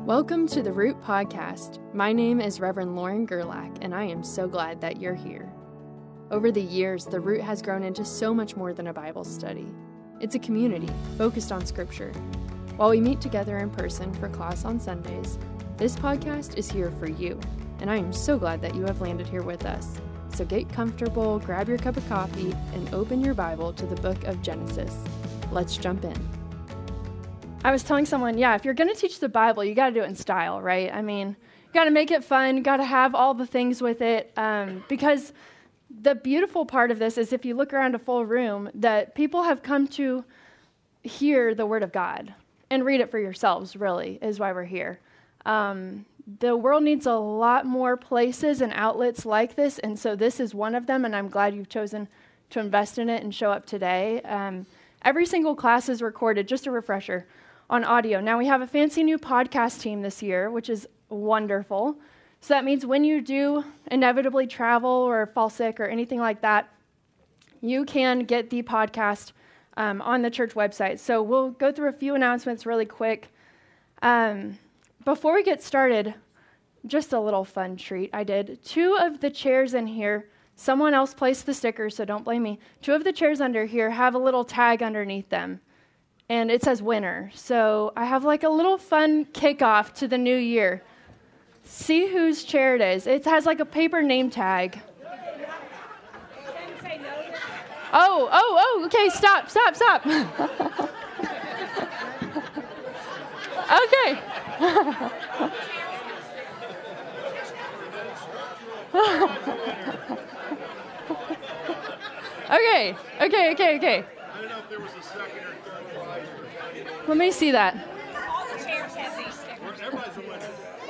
Welcome to the Root Podcast. My name is Reverend Lauren Gerlach, and I am so glad that you're here. Over the years, the Root has grown into so much more than a Bible study. It's a community focused on Scripture. While we meet together in person for class on Sundays, this podcast is here for you, and I am so glad that you have landed here with us. So get comfortable, grab your cup of coffee, and open your Bible to the book of Genesis. Let's jump in. I was telling someone, if you're going to teach the Bible, you got to do it in style, right? I mean, you got to make it fun, got to have all the things with it, because the beautiful part of this is if you look around a full room, that people have come to hear the Word of God and read it for yourselves, really, is why we're here. The world needs a lot more places and outlets like this, and so this is one of them, and I'm glad you've chosen to invest in it and show up today. Every single class is recorded, just a refresher, on audio. Now, we have a fancy new podcast team this year, which is wonderful. So that means when you do inevitably travel or fall sick or anything like that, you can get the podcast on the church website. So we'll go through a few announcements really quick. Before we get started, just a little fun treat I did. 2 of the chairs in here, someone else placed the stickers, so don't blame me. 2 of the chairs under here have a little tag underneath them. And it says winner. So I have like a little fun kickoff to the new year. See whose chair it is. It has like a paper name tag. Okay, stop. Okay. Okay. I don't know if there was a second or third prize. Let me see that. All the chairs have these stickers. Everybody's a winner.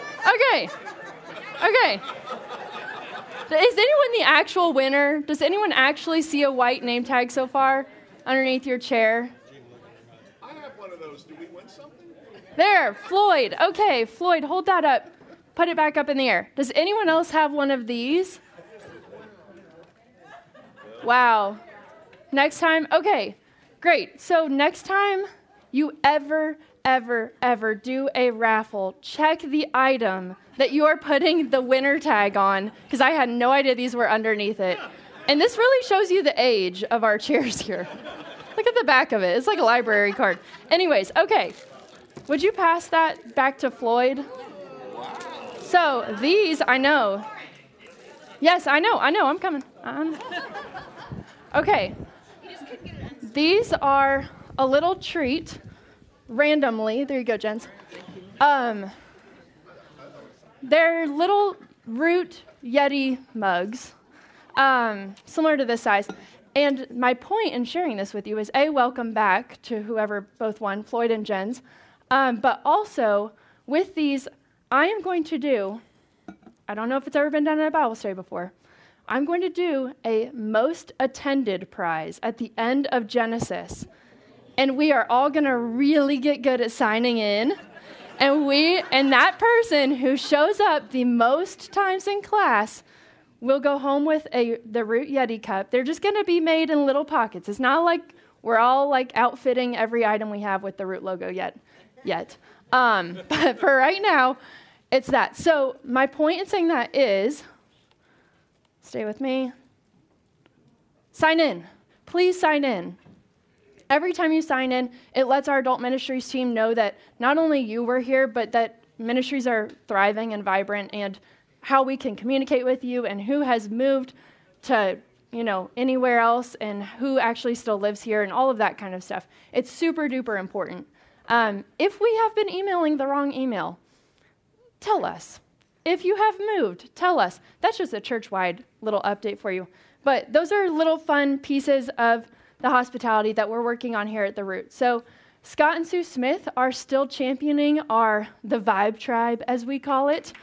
Okay. Is anyone the actual winner? Does anyone actually see a white name tag so far underneath your chair? I have one of those. Do we win something? There, Floyd. Okay, Floyd, hold that up. Put it back up in the air. Does anyone else have one of these? Wow. Next time, okay, great. So next time you ever do a raffle, check the item that you are putting the winner tag on, because I had no idea these were underneath it. And this really shows you the age of our chairs here. Look at the back of it. It's like a library card. Anyways, okay. Would you pass that back to Floyd? So these, I know. Yes, I know. I'm coming. Okay. These are a little treat, randomly. There you go, Jens. They're little Root Yeti mugs, similar to this size. And my point in sharing this with you is, welcome back to whoever both won, Floyd and Jens. But also, with these, I am going to do, I don't know if it's ever been done in a Bible study before, I'm going to do a most attended prize at the end of Genesis. And we are all going to really get good at signing in. And that person who shows up the most times in class will go home with the Root Yeti cup. They're just going to be made in little pockets. It's not like we're all like outfitting every item we have with the Root logo yet. But for right now, it's that. So my point in saying that is, stay with me. Sign in. Please sign in. Every time you sign in, it lets our adult ministries team know that not only you were here, but that ministries are thriving and vibrant, and how we can communicate with you, and who has moved to, anywhere else, and who actually still lives here, and all of that kind of stuff. It's super duper important. If we have been emailing the wrong email, tell us. If you have moved, tell us. That's just a church-wide little update for you. But those are little fun pieces of the hospitality that we're working on here at The Root. So Scott and Sue Smith are still championing the Vibe Tribe, as we call it,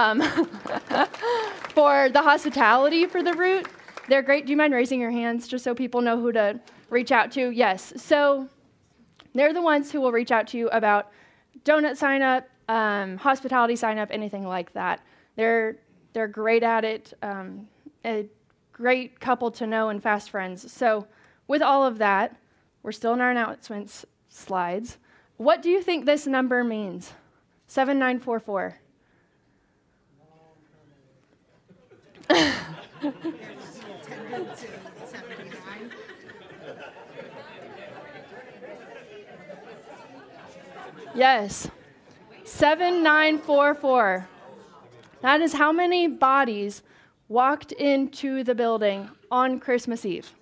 for the hospitality for The Root. They're great. Do you mind raising your hands just so people know who to reach out to? Yes. So they're the ones who will reach out to you about donut sign-up, hospitality sign-up, anything like that. They're great at it, a great couple to know and fast friends. So with all of that, we're still in our announcements slides. What do you think this number means? 7944. Yes, 7944. That is how many bodies walked into the building on Christmas Eve.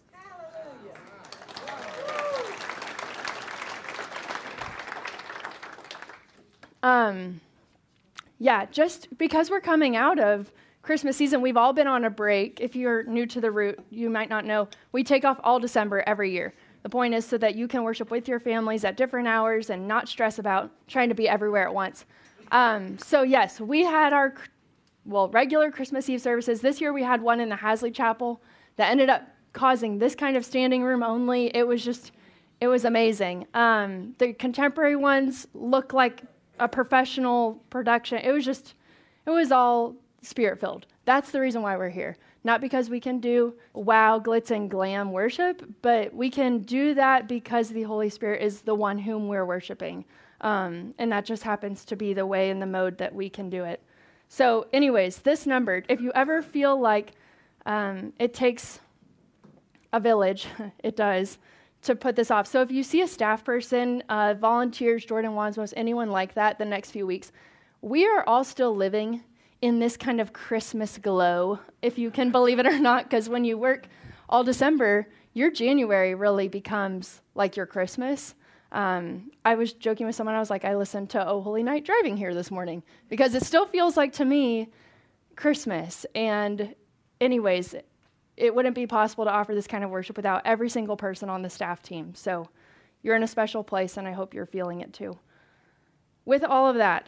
Just because we're coming out of Christmas season, we've all been on a break. If you're new to the Root, you might not know. We take off all December every year. The point is so that you can worship with your families at different hours and not stress about trying to be everywhere at once. Yes, we had our regular Christmas Eve services. This year we had one in the Hasley Chapel that ended up causing this kind of standing room only. It was amazing. The contemporary ones look like a professional production. It was all Spirit-filled. That's the reason why we're here. Not because we can do wow, glitz, and glam worship, but we can do that because the Holy Spirit is the one whom we're worshiping. And that just happens to be the way and the mode that we can do it. So anyways, this numbered, if you ever feel like it takes a village, it does, to put this off. So if you see a staff person, volunteers, Jordan Wansmos, anyone like that the next few weeks, we are all still living in this kind of Christmas glow, if you can believe it or not, because when you work all December, your January really becomes like your Christmas. I was joking with someone, I was like, I listened to Oh Holy Night driving here this morning, because it still feels like, to me, Christmas. And anyways, it wouldn't be possible to offer this kind of worship without every single person on the staff team. So you're in a special place, and I hope you're feeling it too. With all of that,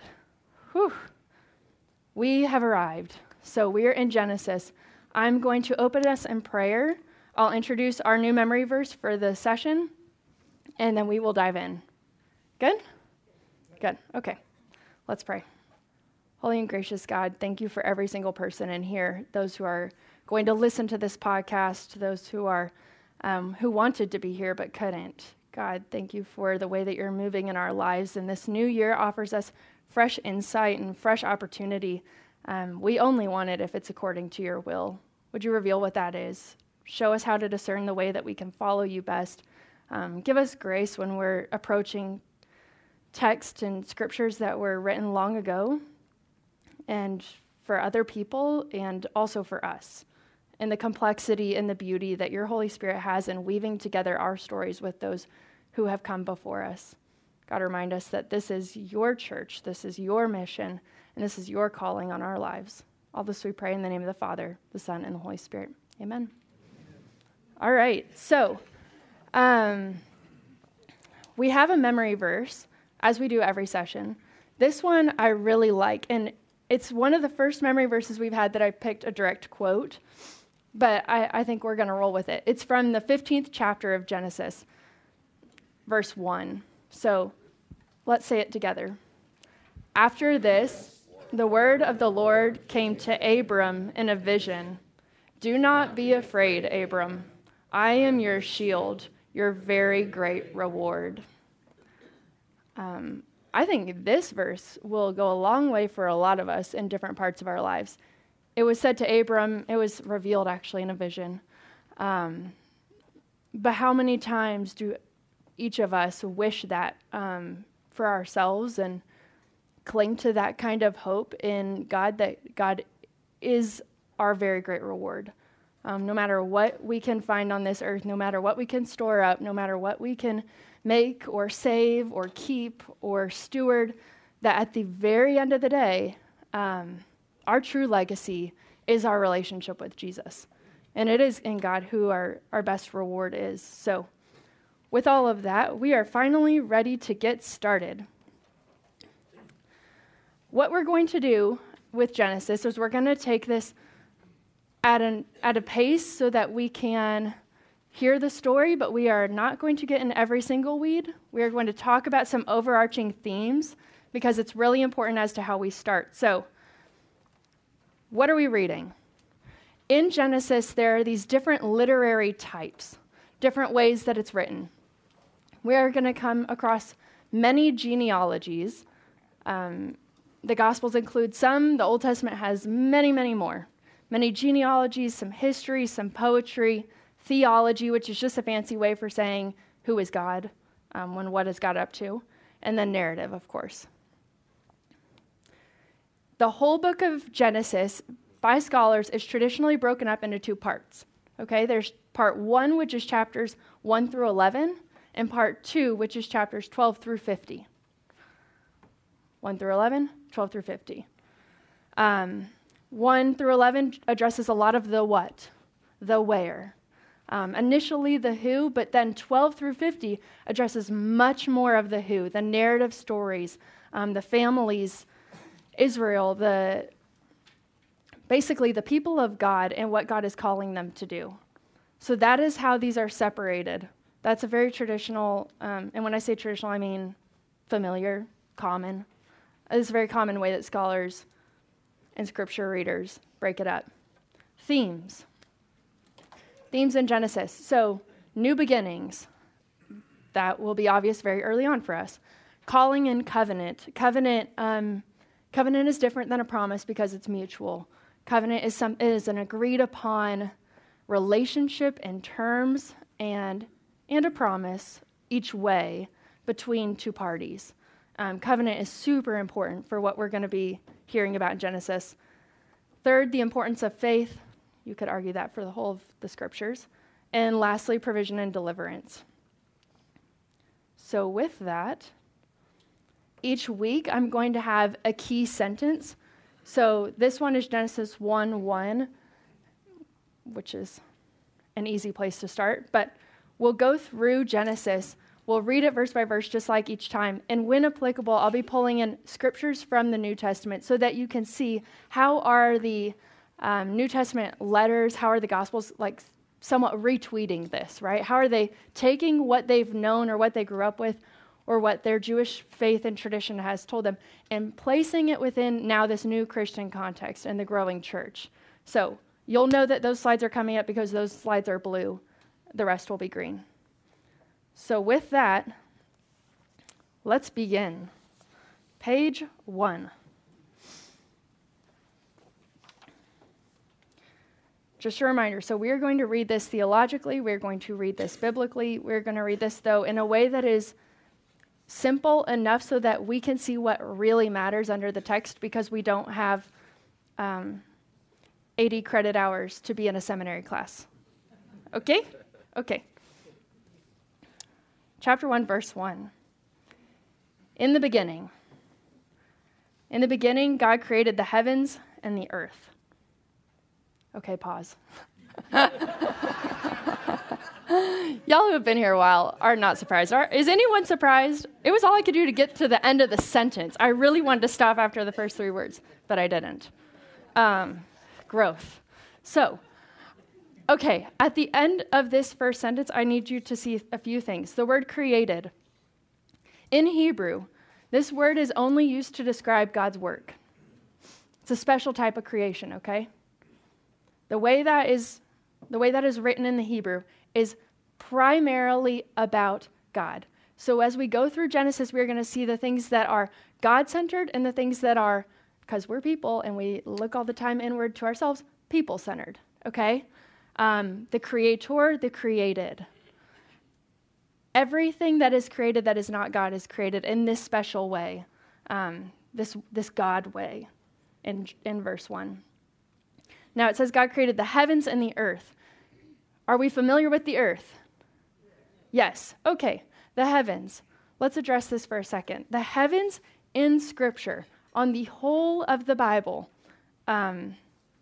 we have arrived. So we're in Genesis. I'm going to open us in prayer. I'll introduce our new memory verse for the session, and then we will dive in. Good? Good. Okay. Let's pray. Holy and gracious God, thank you for every single person in here, those who are going to listen to this podcast, those who are who wanted to be here but couldn't. God, thank you for the way that you're moving in our lives, and this new year offers us fresh insight and fresh opportunity. We only want it if it's according to your will. Would you reveal what that is? Show us how to discern the way that we can follow you best. Give us grace when we're approaching text and scriptures that were written long ago, and for other people, and also for us, and the complexity and the beauty that your Holy Spirit has in weaving together our stories with those who have come before us. God, remind us that this is your church, this is your mission, and this is your calling on our lives. All this we pray in the name of the Father, the Son, and the Holy Spirit. Amen. All right, so we have a memory verse, as we do every session. This one I really like, and it's one of the first memory verses we've had that I picked a direct quote, but I think we're going to roll with it. It's from the 15th chapter of Genesis, verse 1. So let's say it together. After this, the word of the Lord came to Abram in a vision. Do not be afraid, Abram. I am your shield, your very great reward. I think this verse will go a long way for a lot of us in different parts of our lives. It was said to Abram, it was revealed actually in a vision. But how many times do each of us wish that for ourselves and cling to that kind of hope in God, that God is our very great reward. No matter what we can find on this earth, no matter what we can store up, no matter what we can make or save or keep or steward, that at the very end of the day, our true legacy is our relationship with Jesus. And it is in God who our best reward is. So with all of that, we are finally ready to get started. What we're going to do with Genesis is we're going to take this at a pace so that we can hear the story, but we are not going to get in every single weed. We are going to talk about some overarching themes because it's really important as to how we start. So, what are we reading? In Genesis, there are these different literary types, different ways that it's written. We are going to come across many genealogies, The Gospels include some. The Old Testament has many, many more. Many genealogies, some history, some poetry, theology, which is just a fancy way for saying who is God, when what is God up to, and then narrative, of course. The whole book of Genesis, by scholars, is traditionally broken up into two parts. Okay, there's part 1, which is chapters 1 through 11, and part 2, which is chapters 12 through 50. 1 through 11, 12 through 50. 1 through 11 addresses a lot of the what, the where. Initially the who, but then 12 through 50 addresses much more of the who, the narrative stories, the families, Israel, basically the people of God and what God is calling them to do. So that is how these are separated. That's a very traditional, and when I say traditional, I mean familiar, common. It's a very common way that scholars and scripture readers break it up. Themes in Genesis. So, new beginnings. That will be obvious very early on for us. Calling and covenant. Covenant is different than a promise because it's mutual. Covenant is an agreed upon relationship and terms and a promise each way between two parties. Covenant is super important for what we're going to be hearing about in Genesis. Third, the importance of faith. You could argue that for the whole of the scriptures. And lastly, provision and deliverance. So with that, each week I'm going to have a key sentence. So this one is Genesis 1:1, which is an easy place to start. But we'll go through Genesis. We'll read it verse by verse, just like each time. And when applicable, I'll be pulling in scriptures from the New Testament so that you can see how are the New Testament letters, how are the Gospels like somewhat retweeting this, right? How are they taking what they've known or what they grew up with or what their Jewish faith and tradition has told them and placing it within now this new Christian context and the growing church. So you'll know that those slides are coming up because those slides are blue. The rest will be green. So with that, let's begin. Page 1. Just a reminder, so we are going to read this theologically, we're going to read this biblically, we're going to read this, though, in a way that is simple enough so that we can see what really matters under the text because we don't have 80 credit hours to be in a seminary class. Okay? Okay. Chapter 1, verse 1. In the beginning, God created the heavens and the earth. Okay, pause. Y'all who have been here a while are not surprised. Is anyone surprised? It was all I could do to get to the end of the sentence. I really wanted to stop after the first 3 words, but I didn't. Growth. So, okay, at the end of this first sentence, I need you to see a few things. The word created. In Hebrew, this word is only used to describe God's work. It's a special type of creation, okay? The way that is written in the Hebrew is primarily about God. So as we go through Genesis, we're going to see the things that are God-centered and the things that are, because we're people and we look all the time inward to ourselves, people-centered, okay? The creator, the created. Everything that is created that is not God is created in this special way, this God way in verse 1. Now it says God created the heavens and the earth. Are we familiar with the earth? Yes. Okay. The heavens. Let's address this for a second. The heavens in Scripture, on the whole of the Bible, the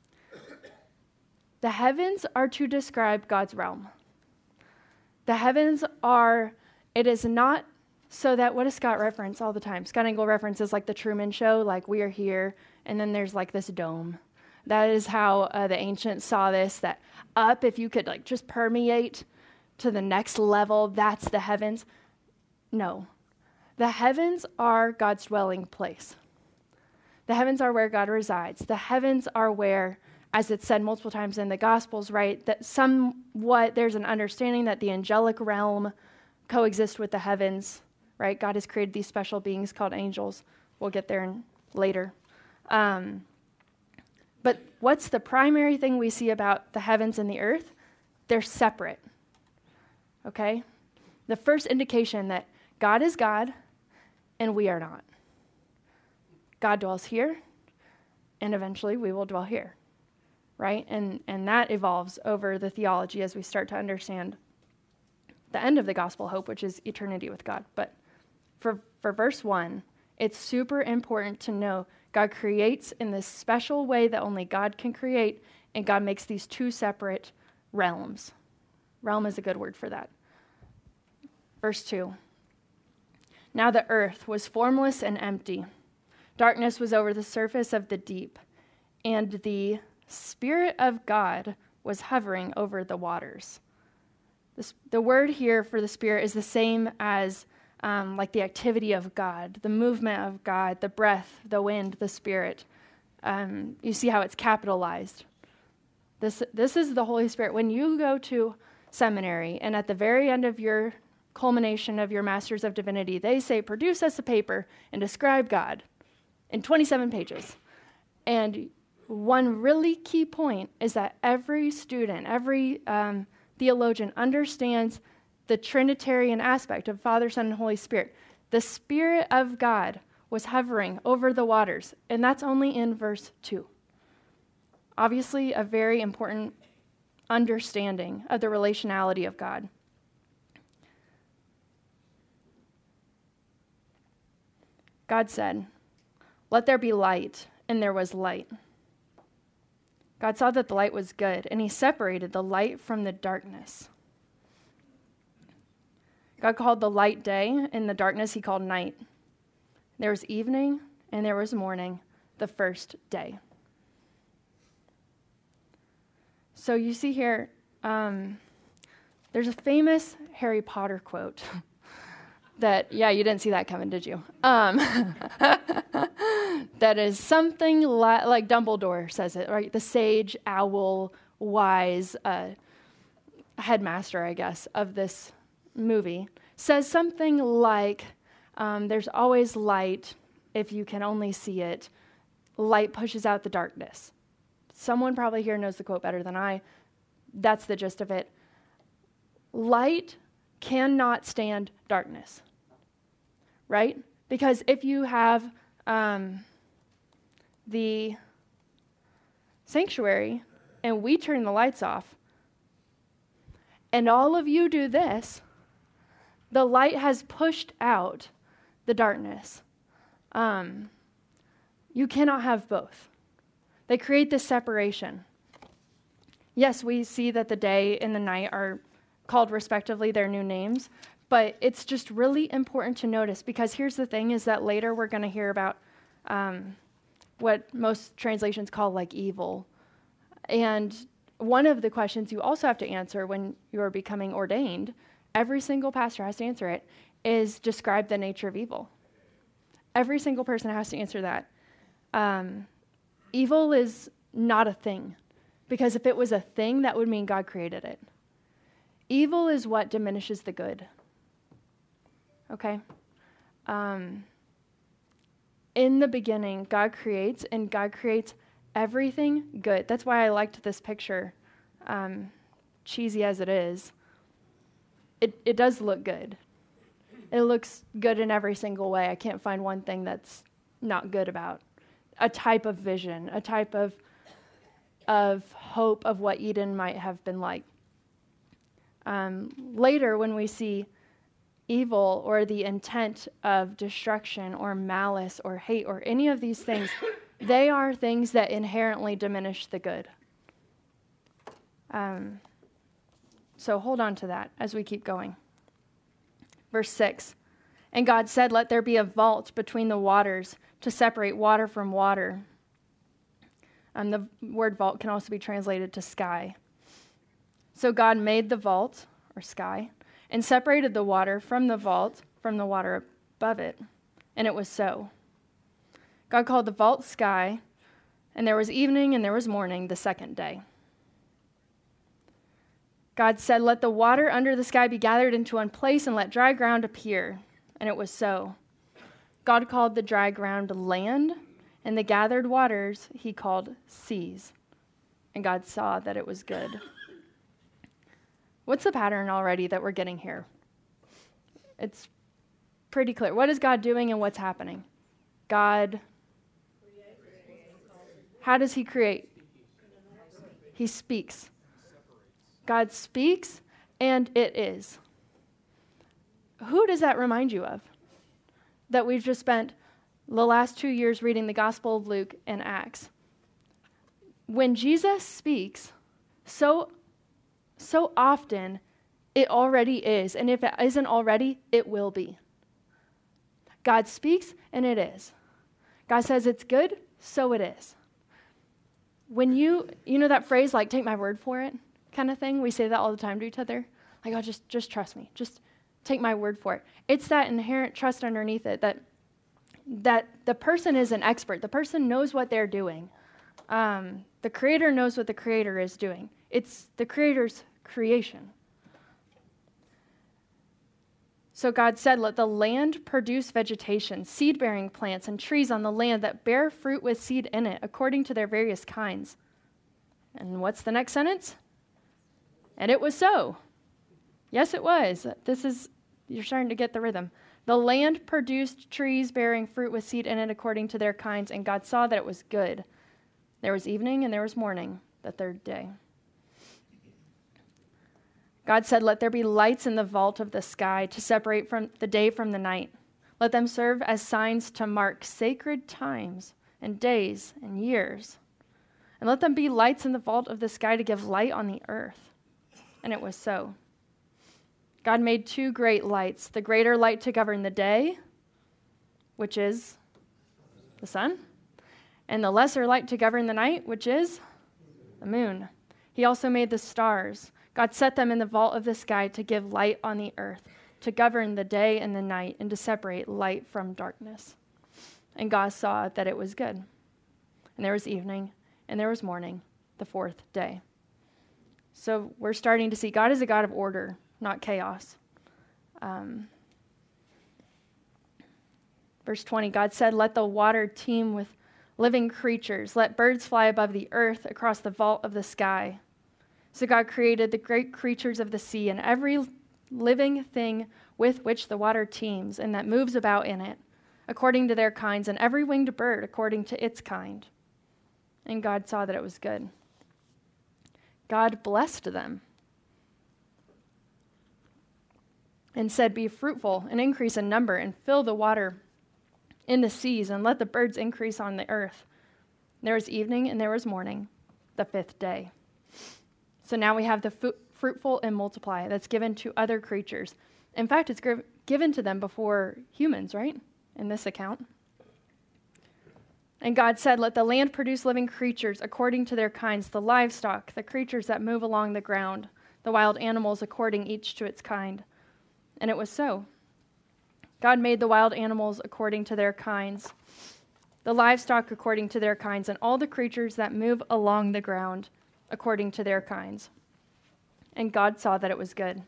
heavens are to describe God's realm. The heavens are, it is not so that, what does Scott reference all the time? Scott Engel references like the Truman Show, like we are here, and then there's like this dome. That is how the ancients saw this, that up, if you could like just permeate to the next level, that's the heavens. No. The heavens are God's dwelling place. The heavens are where God resides. The heavens are where, as it's said multiple times in the Gospels, right, that somewhat there's an understanding that the angelic realm coexists with the heavens, right? God has created these special beings called angels. We'll get there in later. But what's the primary thing we see about the heavens and the earth? They're separate. Okay? The first indication that God is God and we are not. God dwells here, and eventually we will dwell here. Right? And that evolves over the theology as we start to understand the end of the gospel hope, which is eternity with God. But for verse 1, it's super important to know God creates in this special way that only God can create, and God makes these two separate realms. Realm is a good word for that. Verse 2. Now the earth was formless and empty. Darkness was over the surface of the deep, and the Spirit of God was hovering over the waters. The word here for the Spirit is the same as like the activity of God, the movement of God, the breath, the wind, the Spirit. You see how it's capitalized. This is the Holy Spirit. When you go to seminary and at the very end of your culmination of your Master's of Divinity, they say, produce us a paper and describe God in 27 pages. And one really key point is that every student, every theologian understands the Trinitarian aspect of Father, Son, and Holy Spirit. The Spirit of God was hovering over the waters, and that's only in verse 2. Obviously, a very important understanding of the relationality of God. God said, "Let there be light," and there was light. God saw that the light was good, and he separated the light from the darkness. God called the light day, and the darkness he called night. There was evening, and there was morning, the first day. So you see here, there's a famous Harry Potter quote that, yeah, you didn't see that coming, did you? That is something like Dumbledore says it, right? The sage, owl, wise headmaster, I guess, of this movie, says something like, there's always light if you can only see it. Light pushes out the darkness. Someone probably here knows the quote better than I. That's the gist of it. Light cannot stand darkness, right? Because if you have the sanctuary and we turn the lights off and all of you do this, the light has pushed out the darkness. You cannot have both. They create this separation. Yes, we see that the day and the night are called respectively their new names, but it's just really important to notice, because here's the thing, is that later we're going to hear about what most translations call like evil. And one of the questions you also have to answer when you're becoming ordained, every single pastor has to answer it, is describe the nature of evil. Every single person has to answer that. Evil is not a thing, because if it was a thing, that would mean God created it. Evil is what diminishes the good. Okay? In the beginning, God creates, and God creates everything good. That's why I liked this picture, cheesy as it is. It does look good. It looks good in every single way. I can't find one thing that's not good about. A type of vision, a type of hope of what Eden might have been like. Later, when we see evil or the intent of destruction or malice or hate or any of these things, they are things that inherently diminish the good. So hold on to that as we keep going. Verse 6, and God said, let there be a vault between the waters to separate water from water. The word vault can also be translated to sky. So God made the vault, or sky, and separated the water from the vault from the water above it. And it was so. God called the vault sky, and there was evening and there was morning the second day. God said, let the water under the sky be gathered into one place and let dry ground appear. And it was so. God called the dry ground land, And the gathered waters he called seas. And God saw that it was good. What's the pattern already that we're getting here? It's pretty clear. What is God doing and what's happening? God, how does he create? He speaks. God speaks, and it is. Who does that remind you of? That we've just spent the last 2 years reading the Gospel of Luke and Acts. When Jesus speaks, so often it already is. And if it isn't already, it will be. God speaks, and it is. God says it's good, so it is. When you know that phrase, like, take my word for it kind of thing? We say that all the time to each other. Like, oh, just trust me. Just take my word for it. It's that inherent trust underneath it that the person is an expert. The person knows what they're doing. The creator knows what the creator is doing. It's the creator's creation. So God said, let the land produce vegetation, seed-bearing plants, and trees on the land that bear fruit with seed in it, according to their various kinds. And what's the next sentence? And it was so. Yes, it was. You're starting to get the rhythm. The land produced trees bearing fruit with seed in it according to their kinds, and God saw that it was good. There was evening and there was morning, the third day. God said, let there be lights in the vault of the sky to separate from the day from the night. Let them serve as signs to mark sacred times and days and years. And let them be lights in the vault of the sky to give light on the earth. And it was so. God made 2 great lights, the greater light to govern the day, which is the sun, and the lesser light to govern the night, which is the moon. He also made the stars. God set them in the vault of the sky to give light on the earth, to govern the day and the night, and to separate light from darkness. And God saw that it was good. And there was evening, and there was morning, the 4th day. So we're starting to see God is a God of order, not chaos. Verse 20, God said, let the water teem with living creatures. Let birds fly above the earth across the vault of the sky. So God created the great creatures of the sea and every living thing with which the water teems and that moves about in it, according to their kinds, and every winged bird according to its kind. And God saw that it was good. God blessed them and said, be fruitful and increase in number and fill the water in the seas and let the birds increase on the earth. There was evening and there was morning, the 5th day. So now we have the fruitful and multiply that's given to other creatures. In fact, it's given to them before humans, right? In this account. And God said, let the land produce living creatures according to their kinds, the livestock, the creatures that move along the ground, the wild animals according each to its kind. And it was so. God made the wild animals according to their kinds, the livestock according to their kinds, and all the creatures that move along the ground according to their kinds. And God saw that it was good.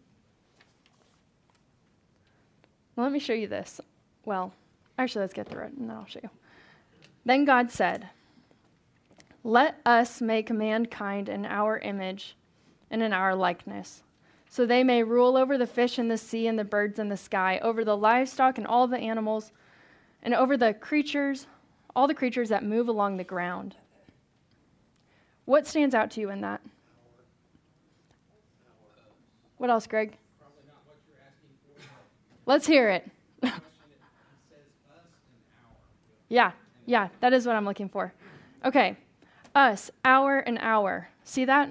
Well, let me show you this. Well, actually, let's get through it, and then I'll show you. Then God said, let us make mankind in our image and in our likeness, so they may rule over the fish in the sea and the birds in the sky, over the livestock and all the animals, and over the creatures, all the creatures that move along the ground. What stands out to you in that? What else, Greg? Probably not what you're asking for. Let's hear it. Yeah, that is what I'm looking for. Okay, us, our, and our. See that?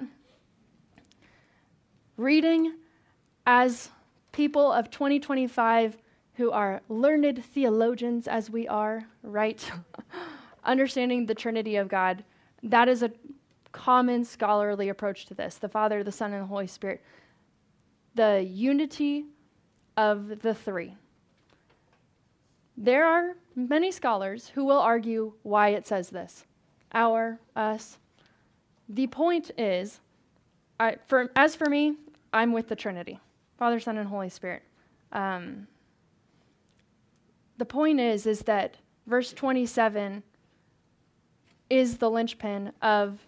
Reading as people of 2025 who are learned theologians as we are, right? Understanding the Trinity of God, that is a common scholarly approach to this. The Father, the Son, and the Holy Spirit. The unity of the three. There are many scholars who will argue why it says this. Our, us. The point is, as for me, I'm with the Trinity. Father, Son, and Holy Spirit. The point is that verse 27 is the linchpin of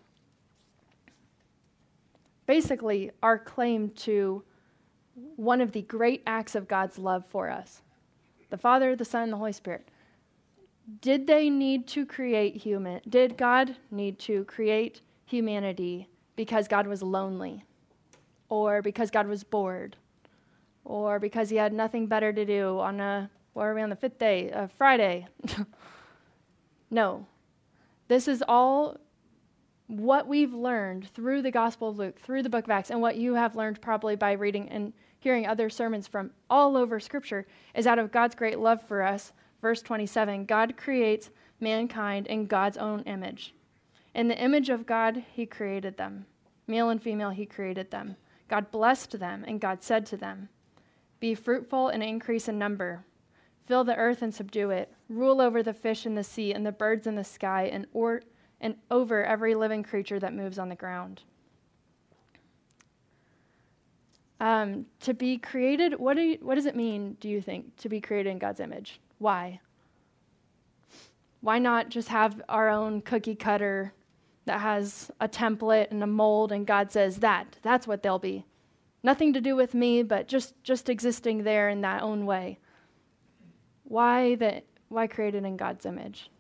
basically our claim to one of the great acts of God's love for us. The Father, the Son, and the Holy Spirit. Did they need to create did God need to create humanity because God was lonely? Or because God was bored? Or because he had nothing better to do on the fifth day? Friday. No. This is all what we've learned through the Gospel of Luke, through the book of Acts, and what you have learned probably by reading and hearing other sermons from all over Scripture, is out of God's great love for us. Verse 27, God creates mankind in God's own image. In the image of God, he created them. Male and female, he created them. God blessed them, and God said to them, "Be fruitful and increase in number. Fill the earth and subdue it. Rule over the fish in the sea and the birds in the sky and over every living creature that moves on the ground." To be created, what does it mean, do you think, to be created in God's image? Why? Why not just have our own cookie cutter that has a template and a mold, and God says that's what they'll be? Nothing to do with me, but just existing there in that own way. Why created in God's image?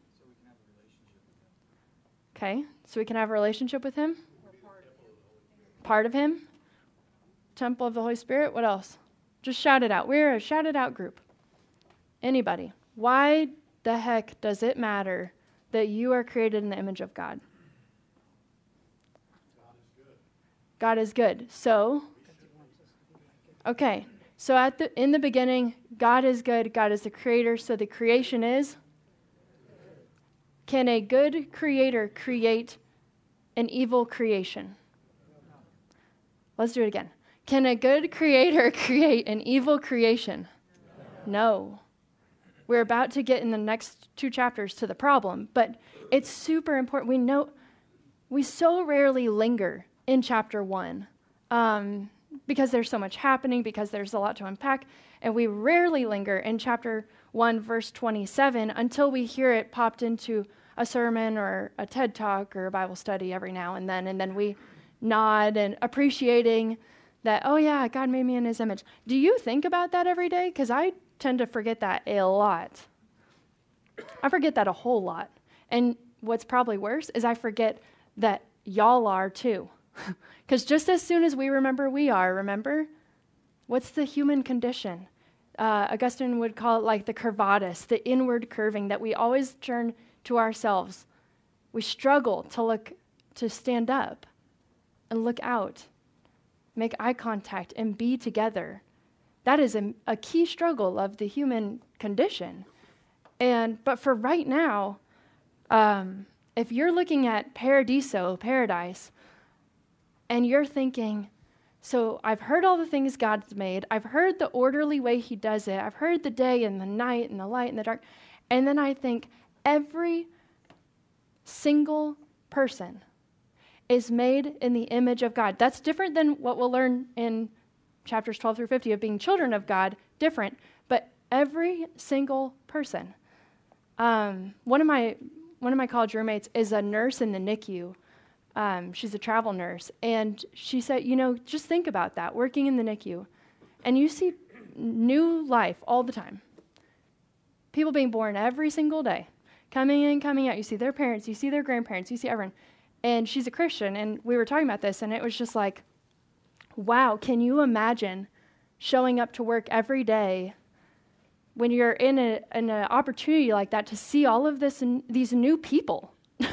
Okay, so we can have a relationship with him? Part of him? Temple of the Holy Spirit? What else? Just shout it out. We're a shout it out group. Anybody? Why the heck does it matter that you are created in the image of God? God is good. So, okay. So in the beginning, God is good. God is the creator. So the creation is? Can a good creator create an evil creation? Let's do it again. Can a good creator create an evil creation? No. We're about to get in the next 2 chapters to the problem, but it's super important. We so rarely linger in chapter 1 because there's so much happening, because there's a lot to unpack, and we rarely linger in chapter 1, verse 27 until we hear it popped into a sermon or a TED Talk or a Bible study every now and then we nod and appreciating that, oh yeah, God made me in his image. Do you think about that every day? Because I tend to forget that a lot. I forget that a whole lot. And what's probably worse is I forget that y'all are too. Because just as soon as we remember we are, remember? What's the human condition? Augustine would call it like the curvatus, the inward curving that we always turn to ourselves. We struggle to stand up and look out, make eye contact, and be together. That is a key struggle of the human condition. But for right now, if you're looking at paradiso, paradise, and you're thinking, so I've heard all the things God's made, I've heard the orderly way he does it, I've heard the day and the night and the light and the dark, and then I think every single person is made in the image of God. That's different than what we'll learn in chapters 12 through 50 of being children of God, different, but every single person. One of my college roommates is a nurse in the NICU. She's a travel nurse, and she said, just think about that, working in the NICU, and you see new life all the time. People being born every single day, coming in, coming out. You see their parents, you see their grandparents, you see everyone. And she's a Christian, and we were talking about this, and it was just like, wow, can you imagine showing up to work every day when you're in an opportunity like that to see all of these new people?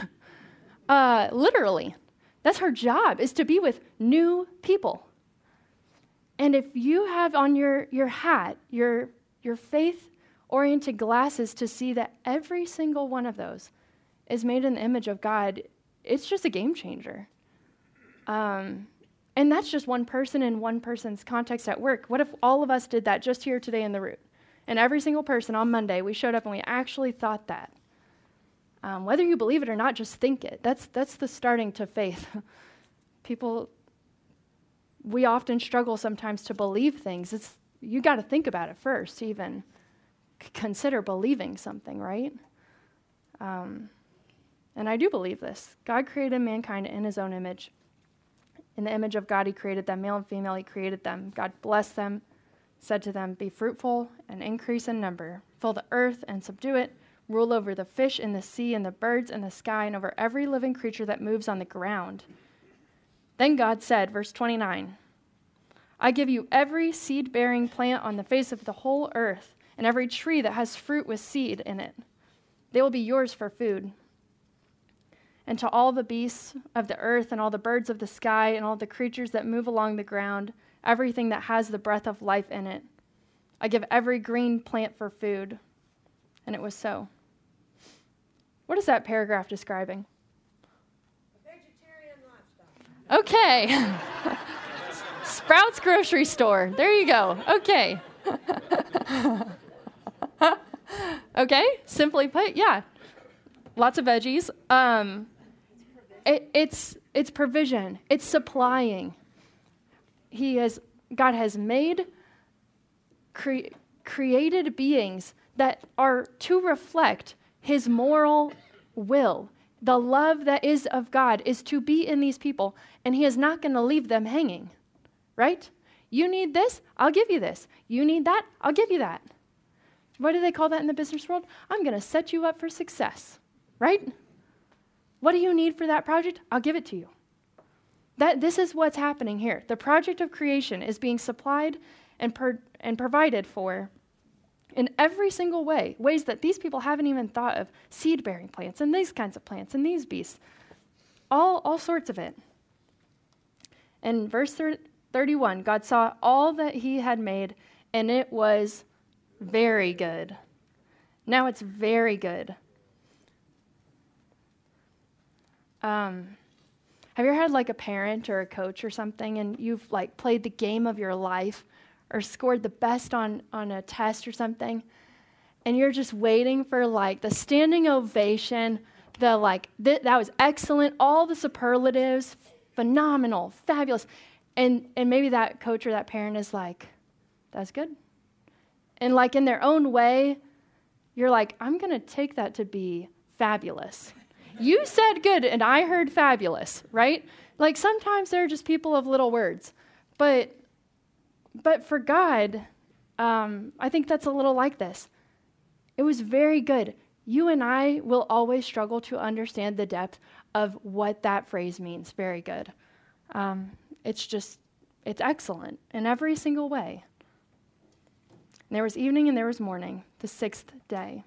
Literally. That's her job, is to be with new people. And if you have on your hat, your faith-oriented glasses to see that every single one of those is made in the image of God, it's just a game changer. And that's just one person in one person's context at work. What if all of us did that just here today in the Root? And every single person on Monday, we showed up and we actually thought that. Whether you believe it or not, just think it. That's the starting to faith. We often struggle sometimes to believe things. You got to think about it first to even consider believing something, right? And I do believe this. God created mankind in his own image. In the image of God, he created them, male and female, he created them. God blessed them, said to them, be fruitful and increase in number. Fill the earth and subdue it. Rule over the fish in the sea and the birds in the sky and over every living creature that moves on the ground. Then God said, verse 29, I give you every seed-bearing plant on the face of the whole earth and every tree that has fruit with seed in it. They will be yours for food. And to all the beasts of the earth and all the birds of the sky and all the creatures that move along the ground, everything that has the breath of life in it, I give every green plant for food. And it was so. What is that paragraph describing? Vegetarian lifestyle. Okay. Sprouts grocery store. There you go. Okay. Okay. Simply put, yeah. Lots of veggies. It's provision. It's supplying. God has made created beings that are to reflect his moral will. The love that is of God is to be in these people, and he is not going to leave them hanging, right? You need this, I'll give you this. You need that, I'll give you that. What do they call that in the business world? I'm going to set you up for success, right? What do you need for that project? I'll give it to you. This is what's happening here. The project of creation is being supplied and provided for in every single way, ways that these people haven't even thought of, seed-bearing plants and these kinds of plants and these beasts, all sorts of it. In verse 31, God saw all that he had made, and it was very good. Now it's very good. Have you ever had like a parent or a coach or something, and you've like played the game of your life or scored the best on a test or something, and you're just waiting for like the standing ovation, the like, that was excellent, all the superlatives, phenomenal, fabulous. And maybe that coach or that parent is like, that's good. And like in their own way, you're like, I'm going to take that to be fabulous. You said good, and I heard fabulous, right? Like sometimes they're just people of little words. But for God, I think that's a little like this. It was very good. You and I will always struggle to understand the depth of what that phrase means, very good. It's excellent in every single way. And there was evening and there was morning, the sixth day.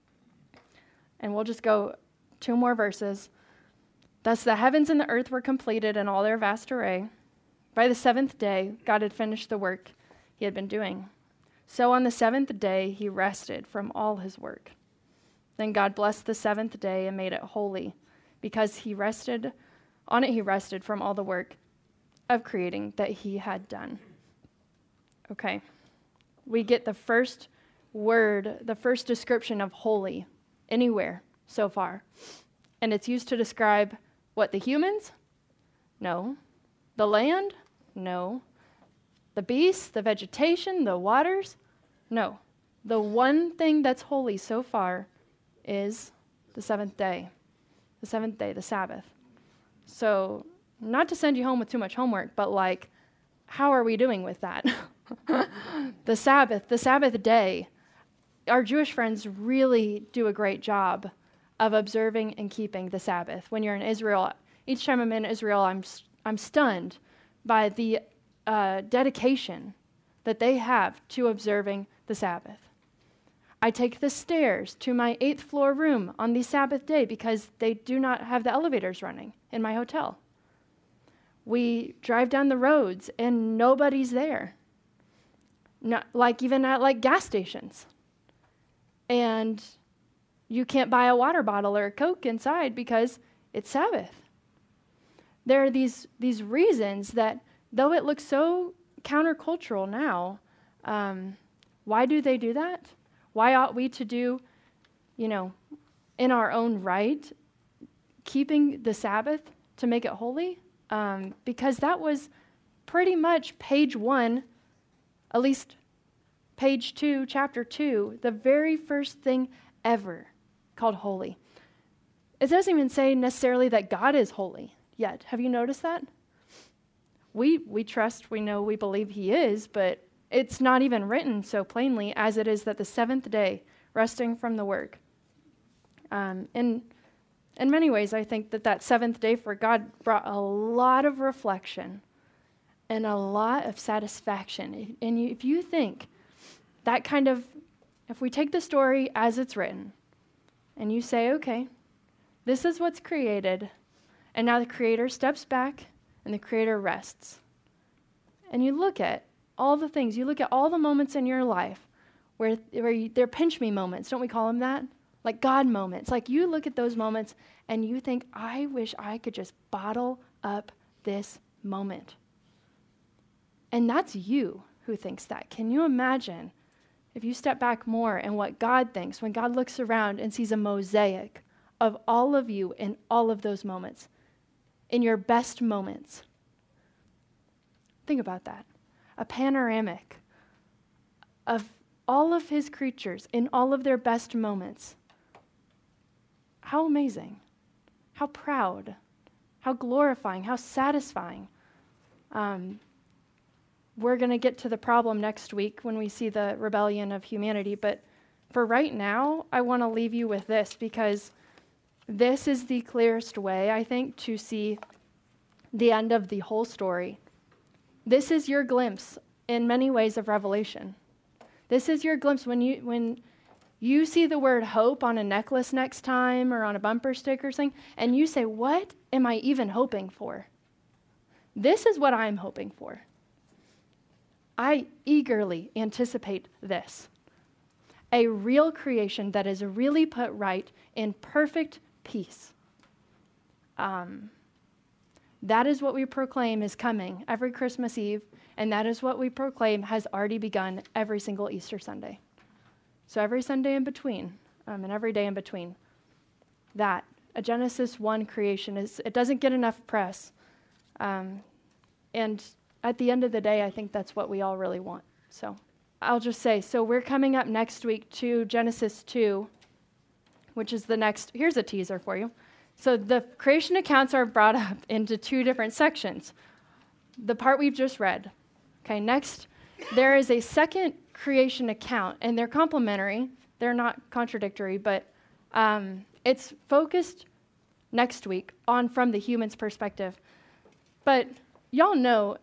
And we'll just go 2 more verses. Thus the heavens and the earth were completed in all their vast array. By the 7th day, God had finished the work he had been doing. So on the 7th day, he rested from all his work. Then God blessed the 7th day and made it holy, because he rested from all the work of creating that he had done. Okay. We get the first word, the first description of holy anywhere so far. And it's used to describe what, the humans? No. The land? No. The beasts, the vegetation, the waters? No. The one thing that's holy so far is the 7th day. The 7th day, the Sabbath. So, not to send you home with too much homework, but like, how are we doing with that? The Sabbath day. Our Jewish friends really do a great job of observing and keeping the Sabbath. When you're in Israel, each time I'm in Israel, I'm stunned by the dedication that they have to observing the Sabbath. I take the stairs to my 8th floor room on the Sabbath day because they do not have the elevators running in my hotel. We drive down the roads and nobody's there. Not like even at like gas stations. And you can't buy a water bottle or a Coke inside because it's Sabbath. There are these reasons that, though it looks so countercultural now, why do they do that? Why ought we to do, in our own right, keeping the Sabbath to make it holy? Because that was pretty much page 1, at least page 2, chapter 2, the very first thing ever called holy. It doesn't even say necessarily that God is holy yet. Have you noticed that? We trust, we know, we believe he is, but it's not even written so plainly as it is that the seventh day, resting from the work. In many ways, I think that seventh day for God brought a lot of reflection and a lot of satisfaction. And if you think that kind of, if we take the story as it's written, and you say, okay, this is what's created, and now the Creator steps back, and the Creator rests. And you look at all the things, you look at all the moments in your life where they're pinch me moments, don't we call them that? Like God moments. Like you look at those moments and you think, I wish I could just bottle up this moment. And that's you who thinks that. Can you imagine if you step back more and what God thinks when God looks around and sees a mosaic of all of you in all of those moments, in your best moments? Think about that. A panoramic of all of his creatures in all of their best moments. How amazing. How proud. How glorifying. How satisfying. We're going to get to the problem next week when we see the rebellion of humanity, but for right now, I want to leave you with this because this is the clearest way, I think, to see the end of the whole story. This is your glimpse, in many ways, of Revelation. This is your glimpse when you see the word hope on a necklace next time or on a bumper sticker or something, and you say, what am I even hoping for? This is what I'm hoping for. I eagerly anticipate this. A real creation that is really put right in perfect peace. That is what we proclaim is coming every Christmas Eve, and that is what we proclaim has already begun every single Easter Sunday. So every Sunday in between, and every day in between, that a Genesis 1 creation it doesn't get enough press. And at the end of the day, I think that's what we all really want. So I'll just say, so we're coming up next week to Genesis 2, which is the next, here's a teaser for you. So the creation accounts are brought up into two different sections. The part we've just read. Okay, next, there is a second creation account, and they're complementary. They're not contradictory, but it's focused next week on from the human's perspective. But y'all know,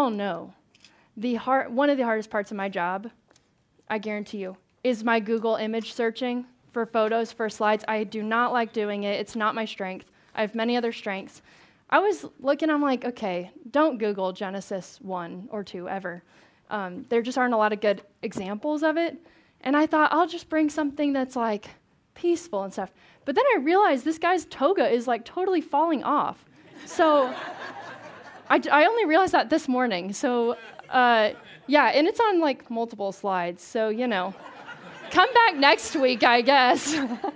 one of the hardest parts of my job, I guarantee you, is my Google image searching for photos, for slides. I do not like doing it. It's not my strength. I have many other strengths. I was looking, I'm like, okay, don't Google Genesis 1 or 2 ever. There just aren't a lot of good examples of it. And I thought, I'll just bring something that's like peaceful and stuff. But then I realized this guy's toga is like totally falling off. So I only realized that this morning. So yeah, and it's on like multiple slides. So, come back next week, I guess.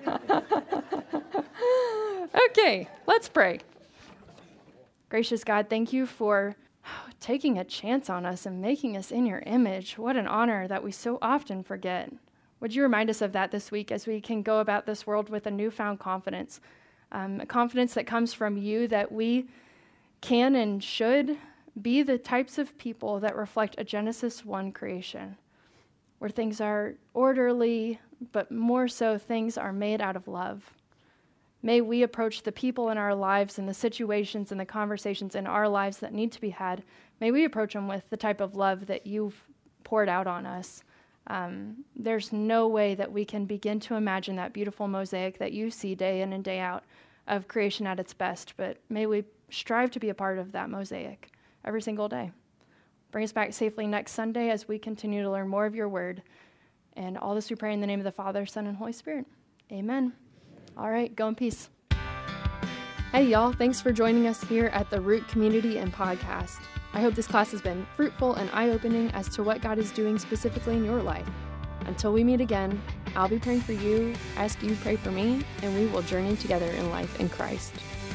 Okay, let's pray. Gracious God, thank you for taking a chance on us and making us in your image. What an honor that we so often forget. Would you remind us of that this week as we can go about this world with a newfound confidence, a confidence that comes from you that we can and should be the types of people that reflect a Genesis 1 creation, where things are orderly, but more so things are made out of love. May we approach the people in our lives and the situations and the conversations in our lives that need to be had. May we approach them with the type of love that you've poured out on us. There's no way that we can begin to imagine that beautiful mosaic that you see day in and day out of creation at its best, but may we strive to be a part of that mosaic every single day. Bring us back safely next Sunday as we continue to learn more of your word. And all this we pray in the name of the Father, Son, and Holy Spirit. Amen. All right, go in peace. Hey, y'all. Thanks for joining us here at the Root Community and Podcast. I hope this class has been fruitful and eye-opening as to what God is doing specifically in your life. Until we meet again, I'll be praying for you, ask you pray for me, and we will journey together in life in Christ.